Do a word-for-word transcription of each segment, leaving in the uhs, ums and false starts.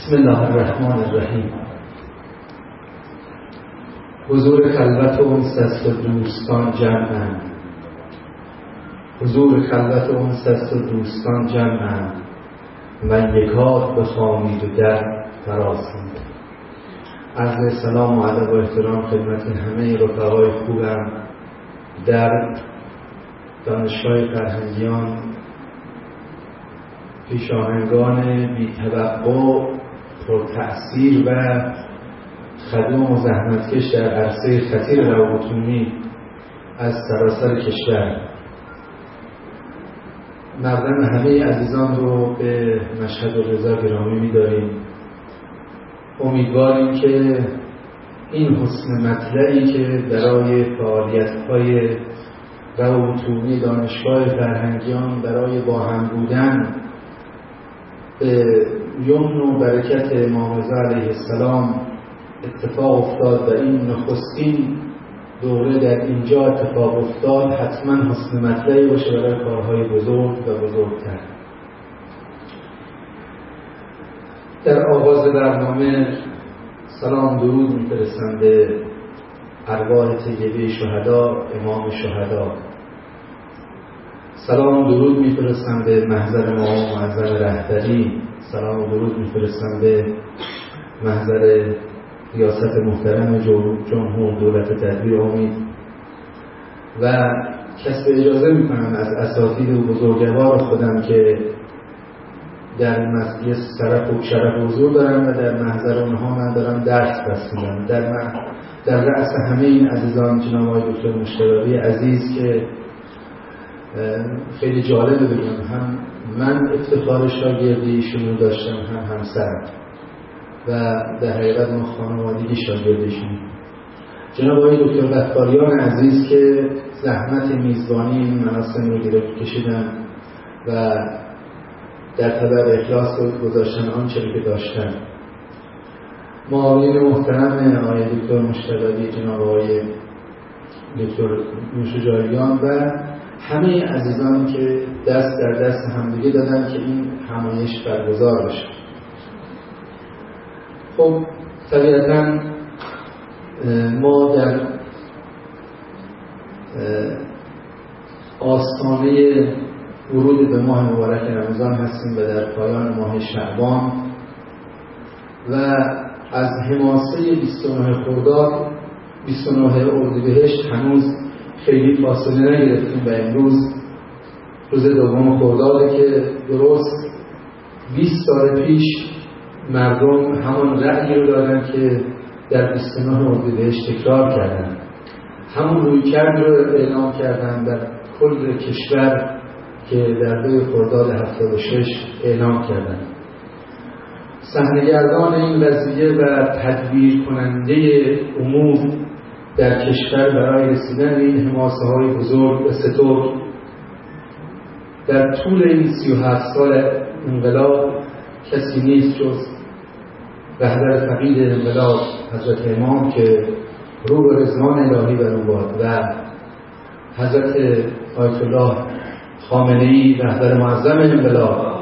بسم الله الرحمن الرحیم. حضور خلوت و انس است و دوستان جمعند. حضور خلوت و انس است و دوستان جمعند. من یکات بخوانید و در فراسید. عرض سلام و ادب و احترام خدمت همه رفقای خوبم در دانشگاه فرهنگیان، پیشاهنگان بی توقع، پرتأثیر و خدوم و زحمتکش در عرصه خطیر روابط عمومی از سراسر کشور. مقدم همه عزیزان رو به مشهد و رضا گرامی می‌داریم. امیدواریم که این حسن مطلعی که برای فعالیت‌های روابط عمومی دانشگاه فرهنگیان برای با هم بودن به یمن و برکت امام رضا علیه السلام اتفاق افتاد و این نخستین دوره در اینجا اتفاق افتاد، حتما حسن مطلعی باشه برای کارهای بزرگ و بزرگتر. در آغاز برنامه سلام درود می‌فرستم به ارواح طیبه شهدا، امام شهدا. سلام درود می‌فرستم به محضر ما معظم رهبری. سلام درود می‌فرستم به محضر ریاست محترم جمهور دولت تدبیر امید و کسب اجازه می‌کنم از اساتید و بزرگوار خودم که در مسجد شرف و شرف حضور دارم و در محضر اونها من دارم درس بس می‌دم. در من در رأس همه این عزیزان جناب آقای دکتر مشتبه‌ی عزیز که خیلی جالبه بگم هم من افتخار شاگردی ایشون رو داشتم، هم همسرم و در حقیقت ما خانوادگی شاگردشون. جناب آقای دکتر بطاریان عزیز که زحمت میزبانی این مراسم رو گرفت کشیدن و در تبع اخلاص گذاشتن آنچه که داشتن. معاونین محترم آقای دکتر مشتبه‌ی، جناب آقای دکتر نوشجاریان و همه عزیزان که دست در دست همدیگه دادن که این همایش برگزار بشه. خب طبیعتاً ما در آستانه ورود به ماه مبارک رمضان هستیم و در پایان ماه شعبان و از حماسه بیست و نه خرداد بیست و نه اردیبهشت هنوز خیلی فاصله نگرفتیم و امروز روز دوم خرداده که درست بیست سال پیش مردم همان رأیی رو دارن که در بیست و نه اردیبهشت تکرار کردن، همون رویکرد رو اعلام کردن در کل کشور که در دوی خرداد هفتاد و شش اعلام کردن. صحنه‌گردان این قضیه و تدبیر کننده امور در کشور برای رسیدن این حماسه های بزرگ و ستور در طول این سی و هفت سال انقلاب کسی نیست جز رهبر فقید انقلاب حضرت امام که روح و رضوان الهی بر او باد و حضرت آیت الله خامنه‌ای رهبر معظم انقلاب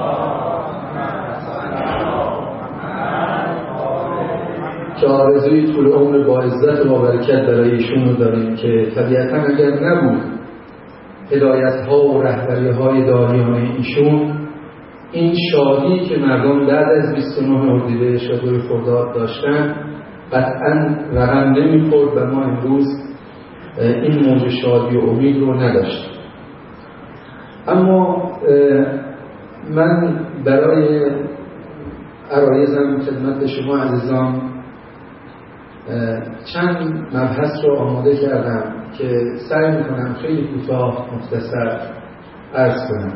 که آرزوی طول عمر با عزت و با برکت برای ایشون رو داریم که طبیعتاً اگر نبود هدایت‌ها و رهبری‌های داریانه ایشون، این شادی که مردم بعد از بیست و نه اردیبهشت و دوی خرداد داشتن قطعاً رقم نمی‌خورد و ما امروز این موج شادی و امید رو نداشتیم. اما من برای عرایزم خدمت شما عزیزان چند مبحث رو آماده کردم که سعی میکنم خیلی کوتاه مختصر عرض کنم.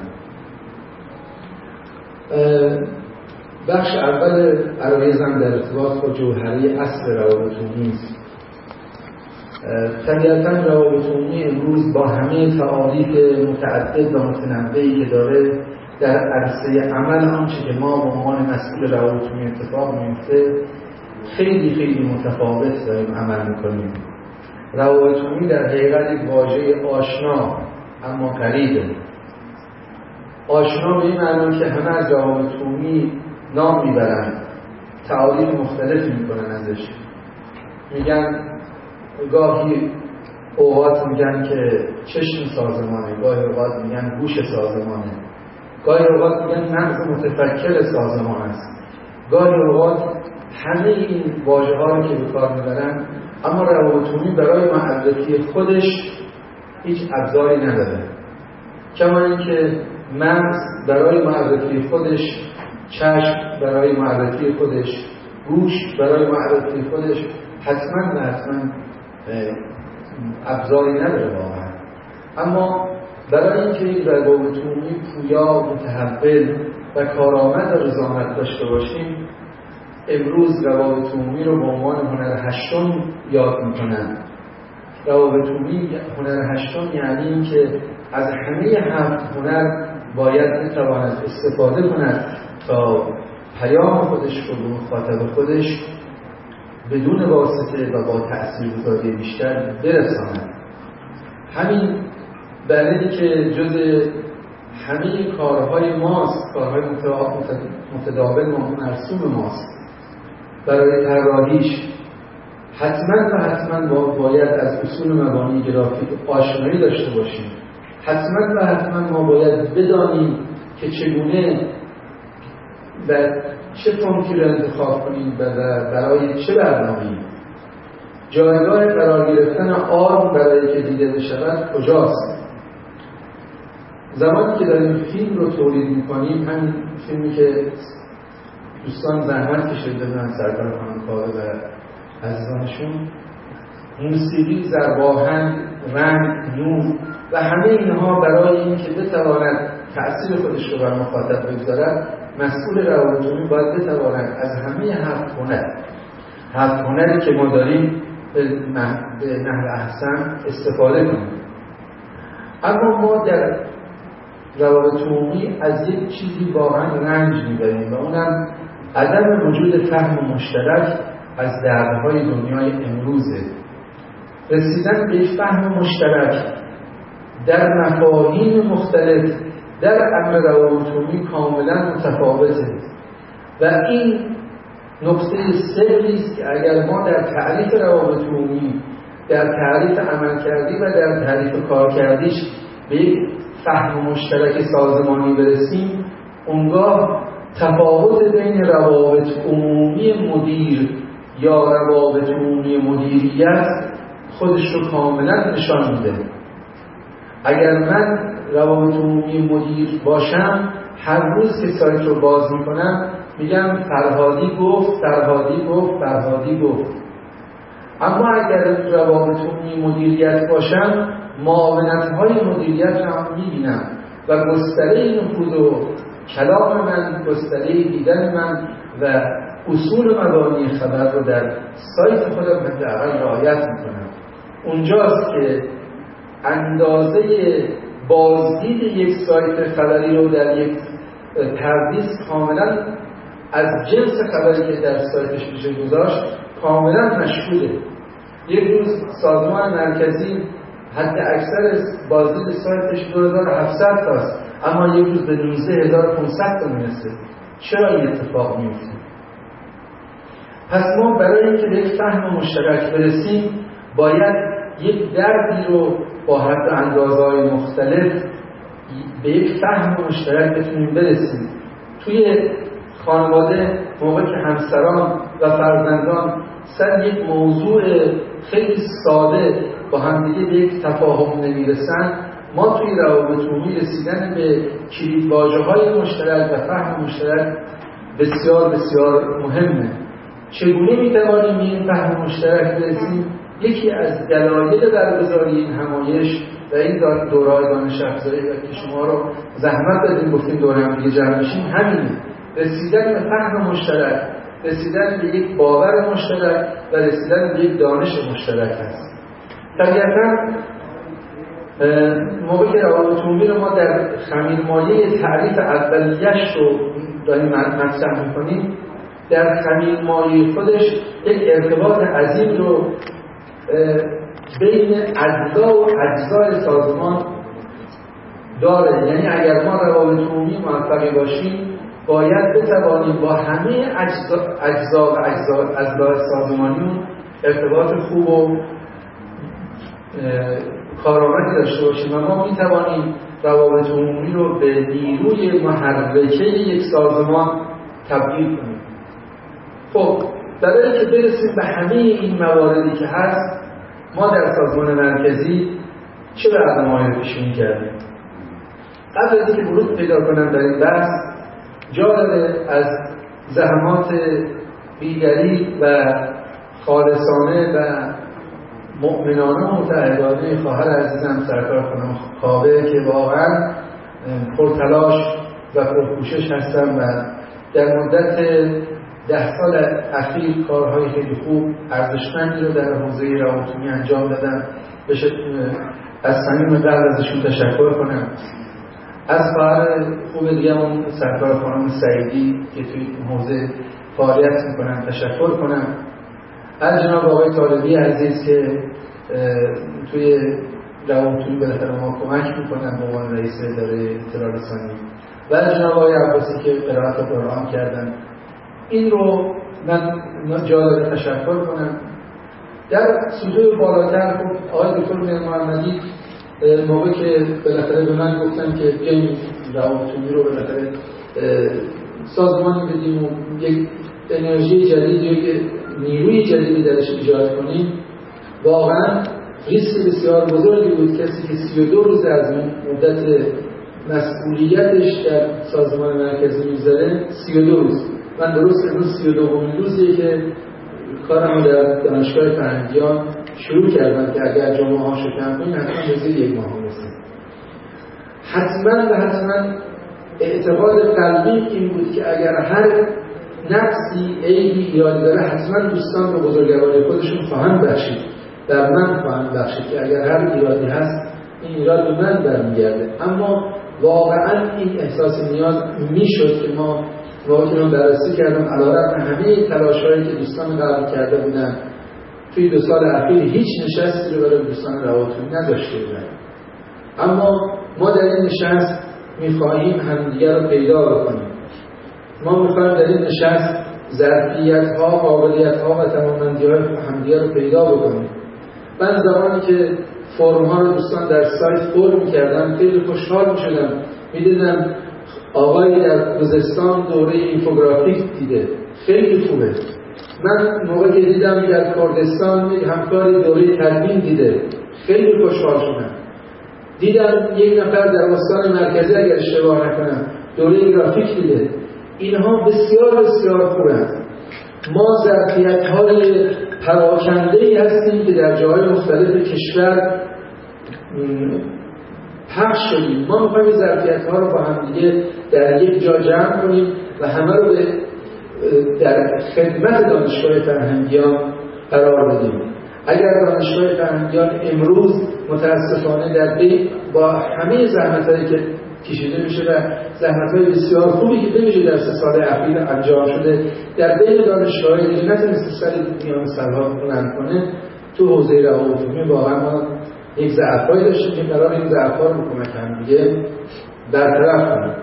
بخش اول عرایزم در ارتباط با جوهره اصل روابط عمومی است. طبیعتاً روابط عمومی امروز با همه تعاریف متعدد و متنوعی که داره در عرصه عمل آنچه که ما به عنوان مسئول روابط عمومی اتفاق میفته خیلی خیلی متفاوت داریم عمل میکنیم. روابط عمومی در حقیقت یک واژه آشنا اما غریبه. آشنا به این معنی که همه از روابط عمومی نام میبرند تعاریف مختلفی میکنن ازش. میگن گاهی اوقات میگن که چشم سازمانه، گاهی اوقات میگن گوش سازمانه، گاهی اوقات میگن مغز متفکر سازمان است، گاهی اوقات همه این واژه ها رو که به کار میبرن، اما روابط‌عمومی برای معرفی خودش هیچ ابزاری نداره. کما اینکه مغز برای معرفی خودش، چشم برای معرفی خودش، گوش برای معرفی خودش حتما و حتما ابزاری نداره واقعا. اما برای اینکه این روابط‌عمومی پویا، متحول و کارآمد و رضامند داشته باشیم، امروز روابط‌عمومی رو به عنوان هنر هشتم یاد میکنن. روابط‌عمومی هنر هشتم یعنی این که از همه هفت هنر باید بتواند استفاده کند تا پیام خودش رو به مخاطب خودش بدون واسطه و با تأثیرگذاری بیشتر برساند. همین برای که جز همه کارهای ماست، کارهای متداول و مرسوم ماست، برای طراحیش حتما و حتما باید از اصول مبانی گرافیک آشنایی داشته باشیم. حتما و حتما ما باید بدانیم که چگونه و چه فونتی را انتخاب کنیم و برای چه برنامه‌ای. جایگاه قرار گرفتن آرم برای که دیده بشود کجاست؟ زمانی که داریم فیلم رو تولید می‌کنیم، همین فیلمی که دوستان زحمت کشیده بودن، سرکار خانم کاوه و عزیزانشون، موسیقی، ضرب آهنگ، رنگ، نور و همه اینها برای اینکه بتواند تأثیر خودش رو بر مخاطب بگذارد، مسئول روابط‌عمومی باید بتواند از همه هفت هنر هفت هنری که ما داریم به نحو احسن استفاده کنیم. اما ما در روابط‌عمومی از یک چیزی واقعا رنج می‌بریم و اونم عدم وجود فهم مشترک از دردهای دنیای امروزه. رسیدن به یک فهم مشترک در مفاهیم مختلف در امر روابط‌عمومی کاملا متفاوته و این نقطه سری است که اگر ما در تعریف روابط‌عمومی، در تعریف عملکردی و در تعریف کارکردیش به یک فهم مشترک سازمانی برسیم، اونگاه تفاوت بین روابط‌عمومی مدیر یا روابط‌عمومی مدیریت خودش رو کاملا نشان میده. اگر من روابط‌عمومی مدیر باشم، هر روز که سایت رو باز میکنم میگم فرهادی گفت، فرهادی گفت، فرهادی گفت. اما اگر روابط‌عمومی مدیریت باشم، معاونت‌های مدیریت رو هم میبینم و گستره نفوذ و کلام من، گستره دیدن من و اصول مبانی خبر رو در سایت خودم حداقل رعایت میکنم. اونجاست که اندازه بازدید یک سایت خبری رو در یک تردیس کاملا از جنس خبری که در سایتش میشه گذاشت کاملا مشهوده. یک روز سازمان مرکزی حد اکثر بازدید سایتش دو هزار و هفتصد تاست، اما یک روز به نوزده هزار و پانصد تا میرسه. چرا این اتفاق میفته؟ پس ما برای اینکه به یک فهم مشترک برسیم باید یک دردی رو با حد و اندازه‌های مختلف به یک فهم مشترک بتونیم برسیم. توی خانواده موقع که همسران و فرزندان سر یک موضوع خیلی ساده با همدیگه به یک تفاهم نمیرسن، ما توی روابط‌عمومی رسیدن به کلیدواژه‌های مشترک و فهم مشترک بسیار بسیار مهمه. چگونه میتوانیم این فهم مشترک برسیم؟ یکی از دلایل برگزاری این همایش و این دوره‌های دانش افزایی که شما رو زحمت دادیم گفتیم دوره هم دیگه جمع بشیم همینه. رسیدن به فهم مشترک، رسیدن به یک باور مشترک و رسیدن به یک دانش مشترک هست. طبیعتاً موقع که روابط‌عمومی رو ما در خمیرمایه تعریف اولیه‌اش رو داریم مطرح می‌کنیم، در خمیرمایه خودش یک ارتباط عظیم رو بین اجزا و اجزای سازمان داره. یعنی اگر ما روابط‌عمومی موفقی باشیم، باید بتوانیم با همه اجزا اجزا و اجزا اضلاع سازمانیمون ارتباط خوب و کارآمدی داشته باشیم و ما میتوانیم روابط عمومی رو به نیروی محرکه یک سازمان تبدیل کنیم. خب برای اینکه برسیم به همه این مواردی که هست، ما در سازمان مرکزی چه برنامه‌هایی رو پیش بینی کردیم؟ قبل از اینکه ورود پیدا کنم در این بحث، جا داره از زحمات بی‌دلیل و خالصانه و مؤمنانه و متعهدانه خواهر عزیزم سرکار خانم کاوه که واقعا پرتلاش و پرکوشش هستن و در مدت ده سال اخیر کارهای خیلی خوب ارزشمندی رو در حوزه روابط عمومی انجام دادن. بشه از صمیم قلب ازشون تشکر کنم. از خواهر خوب دیگه‌مون سرکار خانم سعیدی که توی این حوزه فعالیت میکنن تشکر کنم. از جناب آقای طالبی عزیز که توی روابط عمومی بالاخره ما کمک میکنن به عنوان رئیس اداره اطلاع رسانی و از جناب آقای عباسی که قرائت قرآن کردن. این رو من جا داره تشکر کنم. در سطوح بالاتر خب آقای دکتر میر محمدی موقع که بالاخره به من گفتن که بیاییم روابط عمومی رو بالاخره سازمانی بدیم و یک انرژی جدیدی یک نیروی جدیدی درش ایجاد کنیم، واقعا ریسک بسیار بزرگی بود. کسی که سی و دو روز از مدت مسئولیتش در سازمان مرکزی می‌گذره، سی و دو روز. من درست امروز سی و دومین روزیه که کارم در دانشگاه فرهنگیان شروع کردم که اگر جمعه ها شکم کنیم حتما به زیر یک ماه میرسیم. حتما و حتما اعتقاد قلبی این بود که اگر هر نقصی عیبی ایرادی داره حتما دوستان به بزرگواری خودشون خواهند بخشید، در من خواهند بخشید که اگر هر ایرادی هست این ایراد به من برمیگرده. اما واقعا این احساس نیاز میشد که ما واقعا رو بررسی کردم علیرغم همه تلاش‌هایی که دوستان قبل کرده بودن توی دو سال اخیر هیچ نشستی رو برای دوستان روابط عمومی نداشته بودن. اما ما در این نشست می‌خواهیم همدیگر رو پیدا بکنیم. ما می‌خواهیم در این نشست ظرفیت‌ها، قابلیت‌ها و توانمندی‌های همدیگر رو پیدا بکنیم. من زمانی که فرم‌ها رو دوستان در سایت پر می‌کردن خیلی خوشحال می‌شدم. می‌دیدم آقایی در خوزستان دوره اینفوگرافیک دیده، خیلی خوبه. من موقع که دیدم در کردستان یک همکاری دوره تدوین دیده، خیلی خوشحال شدم. دیدم یک نفر در استان مرکزی اگر اشتباه نکنم دوره گرافیک دیده. اینها بسیار بسیار خوبه. ما ظرفیت‌های پراکنده‌ای هستیم که در جاهای مختلف کشور پخش شدیم. ما می‌خوایم این ظرفیت‌ها رو با هم دیگه در یک جا جمع کنیم و همه رو به در خدمت دانشگاه فرهنگیان قرار بدیم. اگر دانشگاه فرهنگیان امروز متاسفانه در بین با همه زحمت‌هایی که کشیده میشه و زحمت‌های بسیار خوبی که نمیشه در سه سال اخیر انجام شده در بین دانشگاه‌های دیگه نتونسته سر میان سال‌ها بلند کنه، تو حوزه روابط عمومی واقعا ما یک ضعف‌هایی داشتیم که قرار این ضعف‌ها رو کمک هم دیگه برطرف کنیم.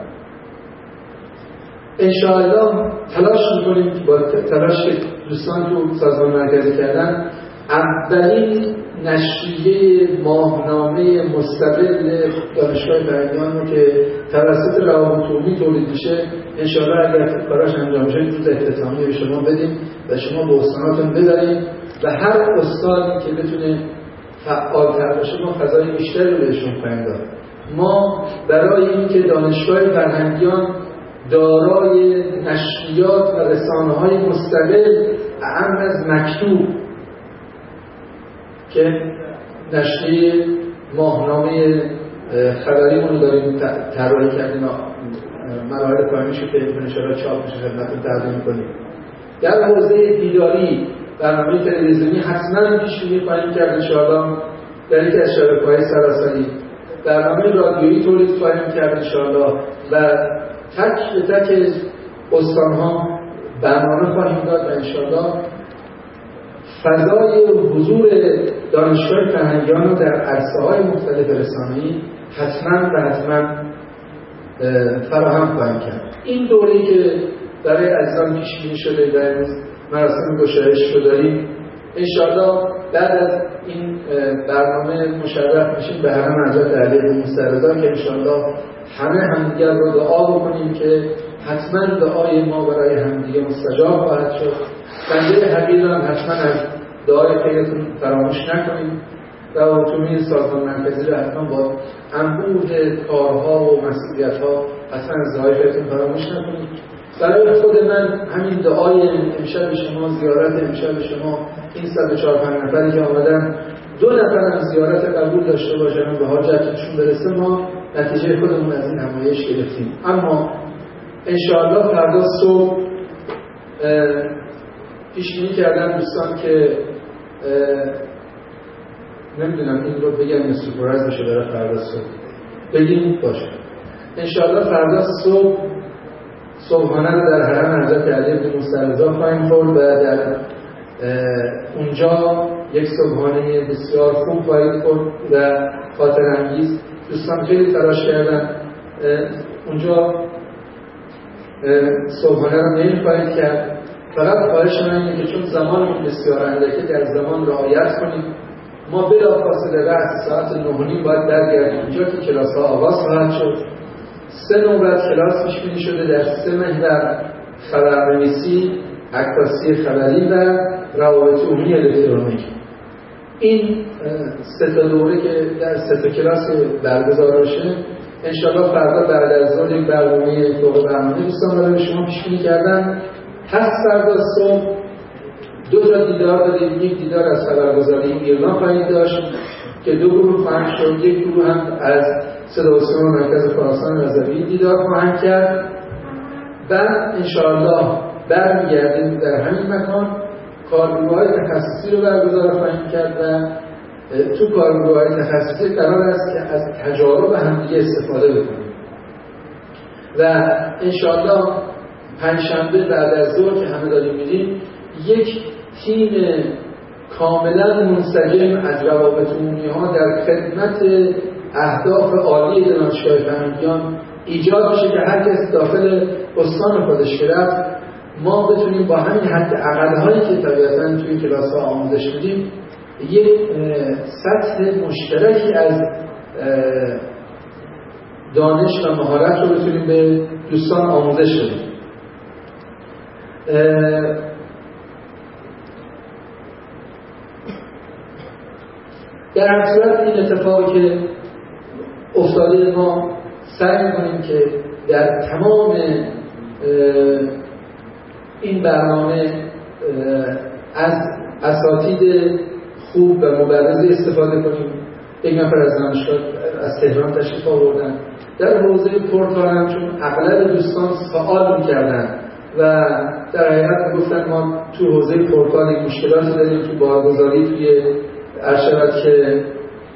انشاءالله تلاش میکنیم که با تلاش که دوستان تو سازمان مرکزی کردن اولین نشریه ماهنامه مستقل دانشگاه فرهنگیان رو که توسط روابط عمومی تولید میشه انشاءالله اگر کاراش انجام بشه روز اختتامیه به شما بدیم و شما به استاناتون بذاریم و هر استانی که بتونه فعال‌تر بشه ما فضای بیشتری رو بهشون خواهیم داد. ما برای اینکه دانشگاه فرهنگیان دارای نشریات و رسانه‌های مستقل اعم از مکتوب که نشریه ماهنامه خبریمون رو داریم طراحی کردیم، مراحل پایانیشو که انشاءالله چاپ میشه خدمتتون تقدیم می‌کنیم. در حوزه دیداری برنامه تلویزیونی حتما پیش بینی خواهیم کرد انشاءالله در یکی از شبکه‌های سراسری. برنامه رادیویی تولید خواهیم کرد انشاءالله و تک به تک استان‌ها برنامه خواهیم داد و انشاءالله فضای حضور دانشگاه فرهنگیان رو در عرصه‌های مختلف رسانه‌ای حتما و حتما فراهم خواهیم کرد. این دوره‌ای که برای عزیزان پیش بینی شده در امروز مراسم گشایش رو داریم، انشاءالله بعد از این برنامه مشرف میشیم به حرم حضرت علی بن موسی رضا که انشاءالله همه همدیگر رو دعا بکنیم که حتما دعای ما برای همدیگه مستجاب خواهد شد. بنده حقیران حتما از دعای خیرتون فراموش نکنیم و اتومی سازمان مرکزی رو حتما با انبوه کارها و مسئولیت‌ها حتما از دعای خیرتون فراموش نکنیم. برای خود من همین دعای امشب شما، زیارت امشب شما، این صد و چهار پنج نفری که آمدن، دو نفر از زیارت قبول داشته باشن به حاجتشون برسه، ما نتیجه خودمون از این نمایش گرفتیم. اما انشاءالله فردا صبح پیش بینی کردن دوستان که نمیدونم این رو بگم یا سورپرایز بشه برای فردا صبح، بگیم باشه. انشاءالله فردا صبح صبحانه رو در حرم حضرت علی بن موسی رضا خواهیم خورد و در اونجا یک صبحانه بسیار خوب خواهید خورد و خاطر انگیز. دوستان خیلی تلاش کردن اونجا صبحانه رو نمی خواهید کرد. فقط خواهش من اینه که چون زمان بسیار اندکه در زمان رعایت کنید. ما بلافاصله رأس ساعت نه و نیم باید برگردیم اونجا که کلاس ها آغاز خواهد شد. سه نوبت کلاس پیش بینی شده در سه محور: خبرنویسی، عکاسی خبری و روابط عمومی الکترونیک. این سه تا دوره که در سه تا کلاس برگزار بشه، انشاءالله فردا بعد از ظهر یک برنامه فوق برنامه دوستان برای شما پیش بینی کردن. پس فردا صبح دو تا دیدار داریم. یک دیدار از خبرگزاری ایرنا خواهید داشت که دو گروه خواهند شد. یک گروه هم از صدا و سیما مرکز خراسان رضوی دیدار خواهند کرد. بعد انشاءالله برمیگردیم در همین مکان کارگروه‌های تخصصی رو برگزار خواهیم کرد و تو کارگروه‌های تخصصی قرار است که از تجارب همدیگه استفاده بکنیم و انشاءالله پنجشنبه بعد از ظهر که همه داریم می‌ریم یک تیم کاملا منسجم از روابط عمومی‌ها در خدمت اهداف عالی دانشگاه فرهنگیان ایجاد میشه که هر کس داخل استان خودش که رفت ما بتونیم با همین حد اقل‌هایی که طبیعتاً توی کلاس‌ها آموزش میدیم یک سطح مشترکی از دانش و مهارت رو بتونیم به دوستان آموزش بدیم. در هر صورت این اتفاقی که افتاده ما سعی می‌کنیم که در تمام این برنامه از اساتید خوب و مبرزی استفاده کنیم. یک نفر از دانشگاه از تهران تشریف آوردن در حوزه پورتال هم، چون اغلب دوستان سوال می‌کردن و در حقیقت گفتن ما تو حوزه پورتال مشکلاتی داریم، تو بارگذاری، توی ارشد که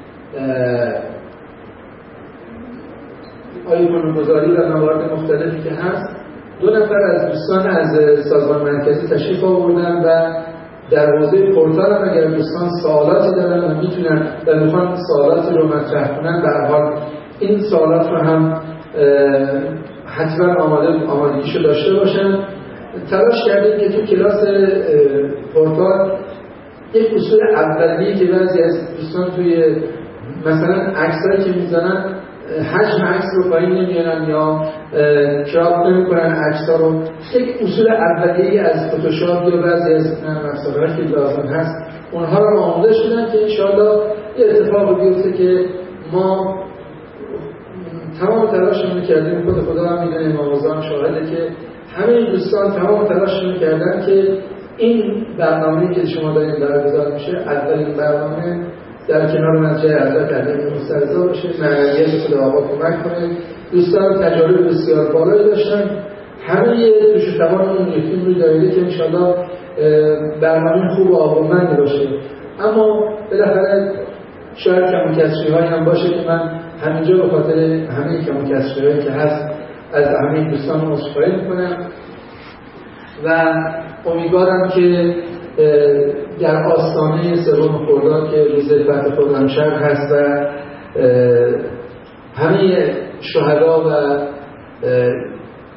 آیکون گذاری و موارد مختلفی که هست. دو نفر از دوستان از سازمان مرکزی تشریف آوردن و در حوزه پورتال هم اگر دوستان سوالاتی دارن و میتونن و میخوان سوالاتی رو مطرح کنن، به هر حال این سوالات رو هم حتما آماده آمادگیشو داشته باشن. تلاش کردیم که تو کلاس پورتال یک اصول اولیه که بعضی از دوستان توی مثلا عکسایی که میزنن حجم عکس رو پایین نمیارن یا کراپ نمیکنن عکس‌ها رو، یک اصول اولیه از فتوشاپ یا بعضی از مسائلی که لازم هست اونها رو آموزش بدن که انشاءالله یه اتفاق بیفته که ما تمام تلاشمون کردیم. خود خدا هم میدونه، موازان شاهده که همه دوستان تمام تلاشمون کردن که این برنامه‌ای که شما دارید برگزار میشه اولین برنامه در کنار مسجد حضرت علی بن موسی رضا بشه. معنویت خدا آقا کمک کنه. دوستان تجارب بسیار بالایی داشتن، همه یه توش توانمون یکیم روی دایره که انشاءالله برنامه خوب و آبرومندی باشه. اما بالاخره شاید کم و کسری هایی هم باشه که من همینجا به خاطر همه کم و کسری هایی که هست از همه دوستان عذرخواهی میکنم و امیدوارم که در آستانه سوم خرداد که روز فتح خرمشهر هست و همه شهدا و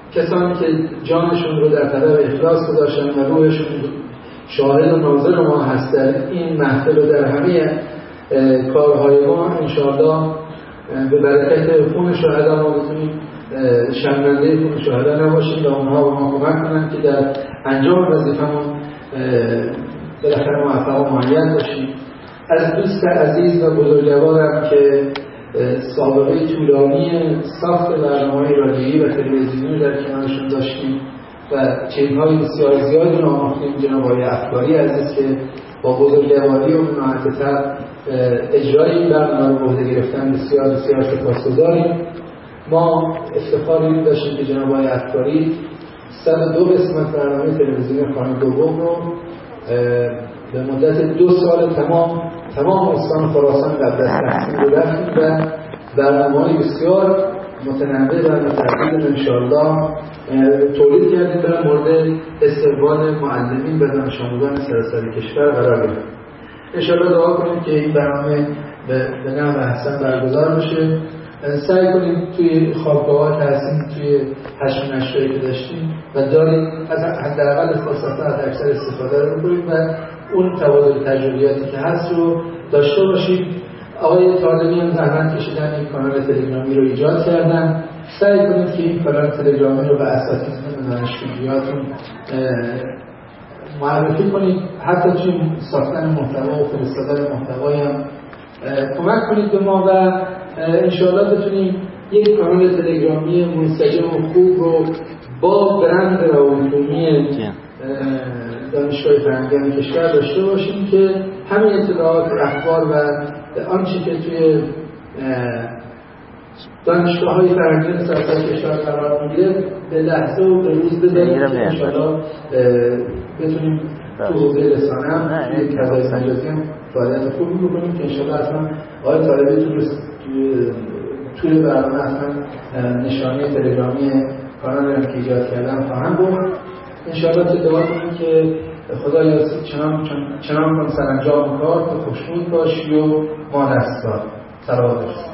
کسانی که جانشون رو در طلب اخلاص گذاشتن و روحشون شاهد و ناظر ما هستن، این محفل رو در همه کارهای ما انشاءالله به برکت خون شهدا ما بتونیم شرمنده خون شهدا نباشیم و اونها به ما کمک کنند که در انجام وظیفه‌مون بالاخره موفق و معین باشیم. از دوست عزیز و بزرگوارم که سابقه طولانی ساخت برنامه‌های رادیویی و تلویزیونی در کنارشون داشتیم و چیزهای بسیار زیادی رو آموختیم، جناب آقای افکاری عزیز که با بزرگواری و مناعت‌تر اجرای این برنامه رو به عهده گرفتن بسیار بسیار سپاسگزاریم. ما افتخاری داشتیم که جناب آقای افکاری صد و دو قسمت برنامه تلویزیونی خانه دوم رو به مدت دو سال تمام تمام استان خراسان قبل از تقسیم رو رفتیم و برنامه‌های بسیار متنوع و متعدد انشاءالله تولید کردیم در مورد استقبال معلمین و دانش آموزان سراسر کشور قرار گرفت. انشاءالله دعا کنیم که این برنامه به نحو احسن برگزار بشه. سعی کنیم توی خوابگاه‌ها که هستیم، توی هشت نشریه که داشتیم و داریم از حداقل فرصت‌ها از اکثر استفاده رو بکنیم و اون تبادل تجربیاتی که هست رو داشته باشیم. آقای طالبی هم زحمت کشیدن این کانال تلگرامی رو ایجاد کردن. سعی کنید که این کانال تلگرامی رو به اساتید دانشجویاتون معرفی کنید، حتی توی ساختن محتوا و فرستادن محتوایی هم کمک کنید به ما و انشاءالله بتونیم یک کانال تلگرامی منسجم و خوب رو با برند روابط‌عمومی دانشگاه فرهنگی کشور داشته باشیم که همین اطلاعات اخبار و آنچه که توی دانشگاه‌های فرهنگی سراسر کشور قرار می‌گیره به لحظه و به روز بذاریم که انشاءالله بتونیم تو حوزه رسانه هم توی فضای مجازی هم فعالیت خوبی بکنیم که انشاءالله اصلا آقای طالبی توی توی برنامه اصلا نشانه تلگرامی کانال هم که ایجاد کردن خواهم بود. انشاءالله که دعا کنیم که خدا یاسر چنان چنان کن سرانجام کار که خوشنود باشی و ما دستگاه سلام.